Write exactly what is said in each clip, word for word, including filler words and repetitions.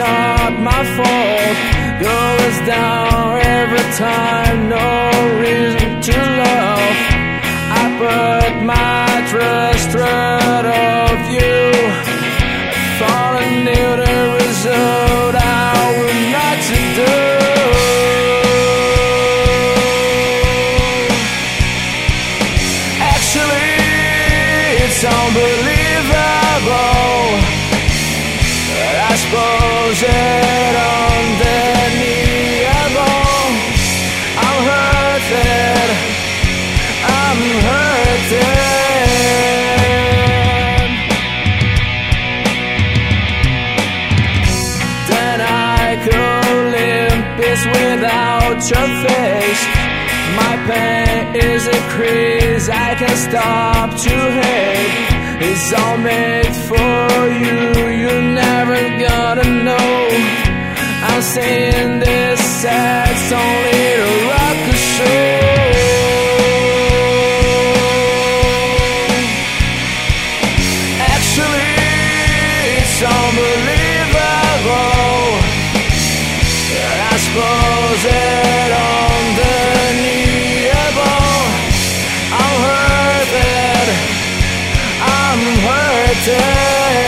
not my fault. Goes down every time, no reason to love. I put my trust right of you. Thought I knew the result, I will not to do. Actually, it's unbelievable, but I suppose it undeniable. I'm hurted, I'm hurted. Then I could live peace without your face. My pain is a craze I can't stop to hate. It's all made for you, you're never gonna know. I'm saying this sad, only to rock the show. Actually, it's unbelievable, but I suppose it undeniable. I'm hurted, I'm hurted.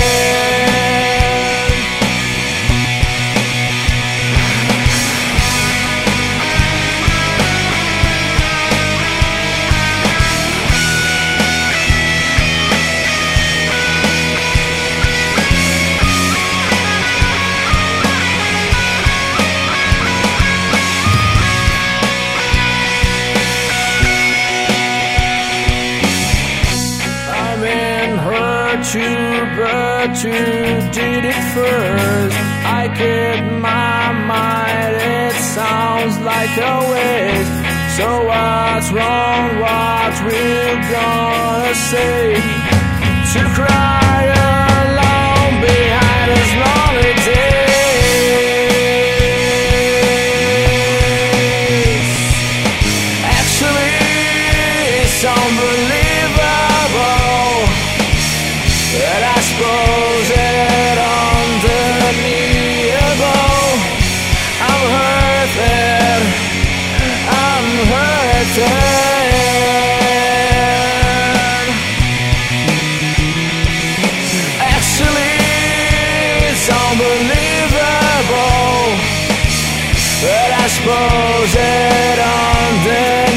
You, but you did it first. I kept my mind, it sounds like a waste. So what's wrong, what we're gonna say? To cry alone behind us lonely days. Actually, it's unbelievable, but I suppose it undeniable. I'm hurted, I'm hurted. Actually, it's unbelievable, but I suppose it undeniable.